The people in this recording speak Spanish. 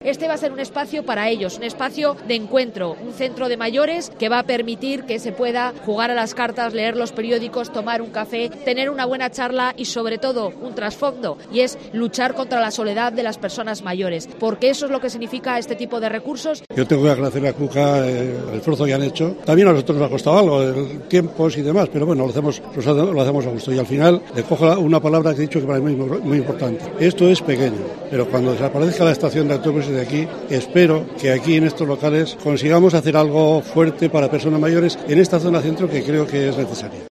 este va a ser un espacio para ellos, un espacio de encuentro, un centro de mayores que va a permitir que se pueda jugar a las cartas, leer los periódicos, tomar un café, tener una buena charla y sobre todo un trasfondo, y es luchar contra la soledad de las personas mayores, porque eso es lo que significa este tipo de recursos. Yo tengo que agradecerle a Cuca el esfuerzo que han hecho. También a nosotros nos ha costado algo, tiempos y demás, pero bueno, lo hacemos a gusto. Y al final le cojo una palabra que he dicho que para mí es muy importante. Esto es pequeño, pero cuando desaparezca la estación de autobuses de aquí, espero que aquí en estos locales consigamos hacer algo fuerte para personas mayores en esta zona centro que creo que es necesaria.